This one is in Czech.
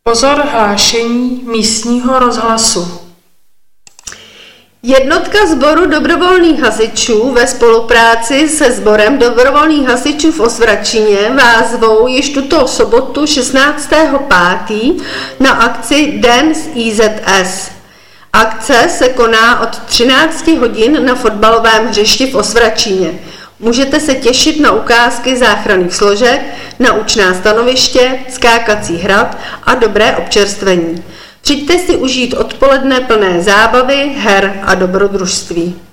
Pozor, hlášení místního rozhlasu. Jednotka sboru dobrovolných hasičů ve spolupráci se sborem dobrovolných hasičů v Osvětčině vás zvou již tuto sobotu 16.5. na akci Den z IZS. Akce se koná od 13 hodin na fotbalovém hřišti v Osvětčině. Můžete se těšit na ukázky záchranných složek, naučná stanoviště, skákací hrad a dobré občerstvení. Přijďte si užít odpoledne plné zábavy, her a dobrodružství.